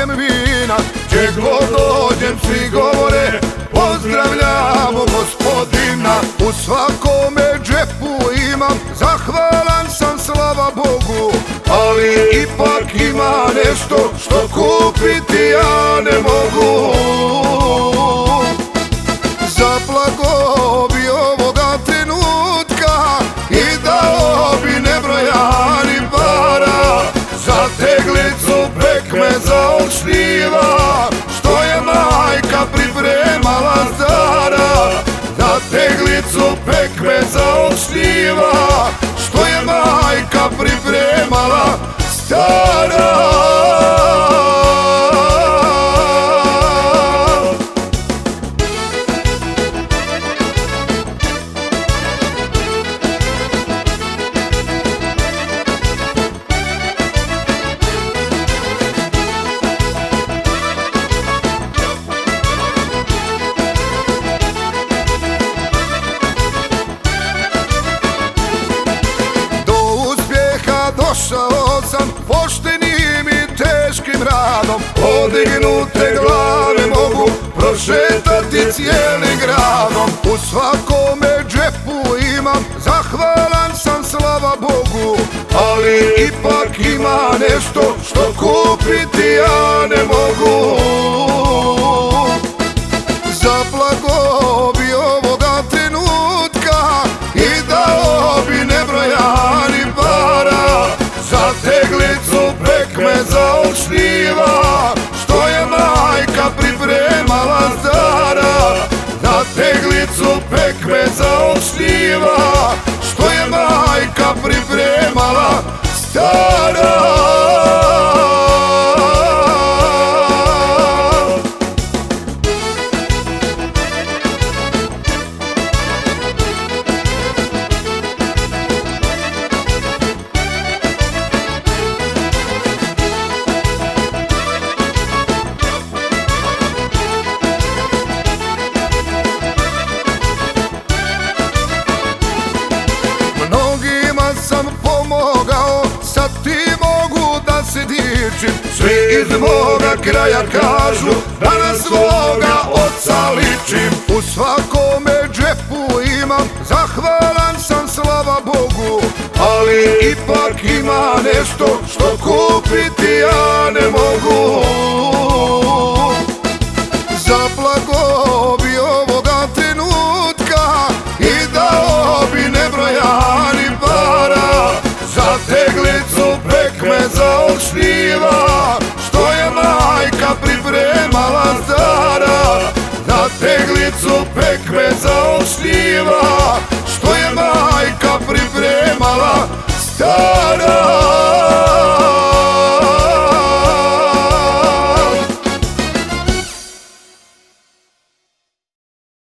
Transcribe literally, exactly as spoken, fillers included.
pijem vina, gdje god dođem svi govore pozdravljamo gospodina. U svakome džepu imam, zahvalan sam slava Bogu, ali ipak ima nešto što kupiti ja ne mogu. Zaplakao bi ovoga trenutka i dao bi nebrojani para za teglicu pekmeza od šljiva što je majka pripremala stara. Za teglicu pekmeza od šljiva što je majka pripremala stara. Došao sam poštenim i teškim radom, podignute glave mogu prošetati cijelim gradom. U svakome džepu imam, zahvalan sam slava Bogu, ali ipak ima nešto što kupiti ja ne mogu. Zaplakao bi ovoga trenutka i dao bi nebrojani para za teglicu pekmeza od šljiva što je majka pripremala stara. Za teglicu pekmeza od šljiva što je majka pripremala stara. Sam pomogao, sad ti mogu da se dičim. Svi iz moga kraja kažu da na svoga oca ličim. U svakome džepu imam, zahvalan sam slava Bogu, ali ipak ima nešto što kupiti ja ne mogu. Zaplakao bi ovoga trenutka i dao bi nebrojani para za teglicu pekmeza od šljiva što je majka pripremala stara. Za teglicu pekmeza od šljiva što je majka pripremala stara.